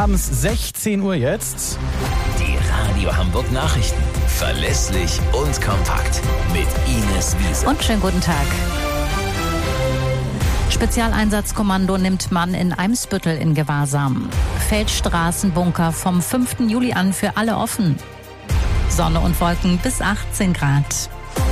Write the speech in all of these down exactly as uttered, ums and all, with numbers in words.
abends sechzehn Uhr jetzt. Die Radio Hamburg Nachrichten. Verlässlich und kompakt. Mit Ines Wiese. Und schönen guten Tag. Spezialeinsatzkommando nimmt Mann in Eimsbüttel in Gewahrsam. Feldstraßenbunker vom fünften Juli an für alle offen. Sonne und Wolken bis achtzehn Grad.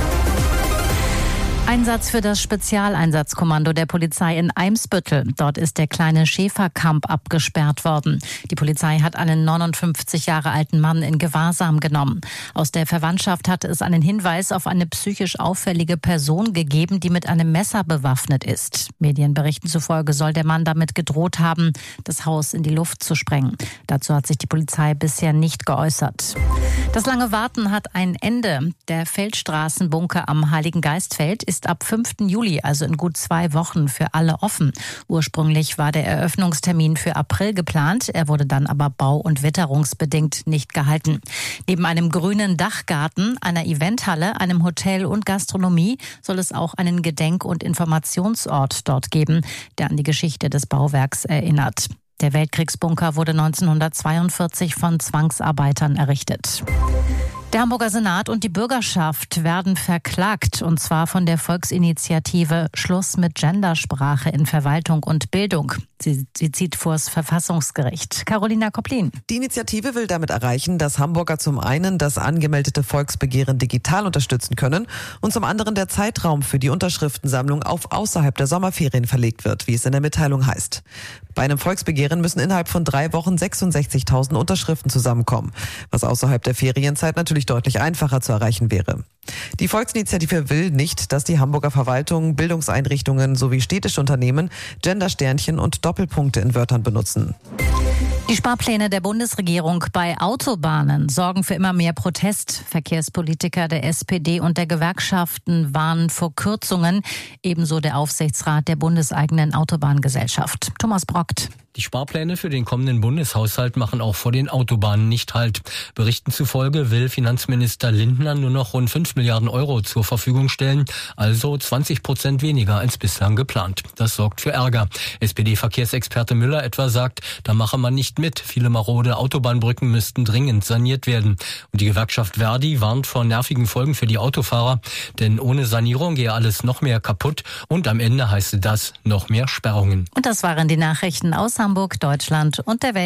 Einsatz für das Spezialeinsatzkommando der Polizei in Eimsbüttel. Dort ist der kleine Schäferkamp abgesperrt worden. Die Polizei hat einen neunundfünfzig Jahre alten Mann in Gewahrsam genommen. Aus der Verwandtschaft hatte es einen Hinweis auf eine psychisch auffällige Person gegeben, die mit einem Messer bewaffnet ist. Medienberichten zufolge soll der Mann damit gedroht haben, das Haus in die Luft zu sprengen. Dazu hat sich die Polizei bisher nicht geäußert. Das lange Warten hat ein Ende. Der Feldstraßenbunker am Heiligen Geistfeld ist ab fünften Juli, also in gut zwei Wochen, für alle offen. Ursprünglich war der Eröffnungstermin für April geplant, er wurde dann aber bau- und witterungsbedingt nicht gehalten. Neben einem grünen Dachgarten, einer Eventhalle, einem Hotel und Gastronomie soll es auch einen Gedenk- und Informationsort dort geben, der an die Geschichte des Bauwerks erinnert. Der Weltkriegsbunker wurde neunzehnhundertzweiundvierzig von Zwangsarbeitern errichtet. Der Hamburger Senat und die Bürgerschaft werden verklagt, und zwar von der Volksinitiative Schluss mit Gendersprache in Verwaltung und Bildung. Sie, sie zieht vors Verfassungsgericht. Carolina Koplin. Die Initiative will damit erreichen, dass Hamburger zum einen das angemeldete Volksbegehren digital unterstützen können und zum anderen der Zeitraum für die Unterschriftensammlung auf außerhalb der Sommerferien verlegt wird, wie es in der Mitteilung heißt. Bei einem Volksbegehren müssen innerhalb von drei Wochen sechsundsechzigtausend Unterschriften zusammenkommen, was außerhalb der Ferienzeit natürlich deutlich einfacher zu erreichen wäre. Die Volksinitiative will nicht, dass die Hamburger Verwaltung, Bildungseinrichtungen sowie städtische Unternehmen Gendersternchen und Doppelpunkte in Wörtern benutzen. Die Sparpläne der Bundesregierung bei Autobahnen sorgen für immer mehr Protest. Verkehrspolitiker der S P D und der Gewerkschaften warnen vor Kürzungen. Ebenso der Aufsichtsrat der bundeseigenen Autobahngesellschaft. Thomas Brockt. Die Sparpläne für den kommenden Bundeshaushalt machen auch vor den Autobahnen nicht Halt. Berichten zufolge will Finanzminister Lindner nur noch rund fünf Milliarden Euro zur Verfügung stellen, also zwanzig Prozent weniger als bislang geplant. Das sorgt für Ärger. S P D-Verkehrsexperte Müller etwa sagt, da mache man nicht mit. Viele marode Autobahnbrücken müssten dringend saniert werden. Und die Gewerkschaft Verdi warnt vor nervigen Folgen für die Autofahrer, denn ohne Sanierung gehe alles noch mehr kaputt und am Ende heiße das noch mehr Sperrungen. Und das waren die Nachrichten aus Hamburg, Deutschland und der Welt.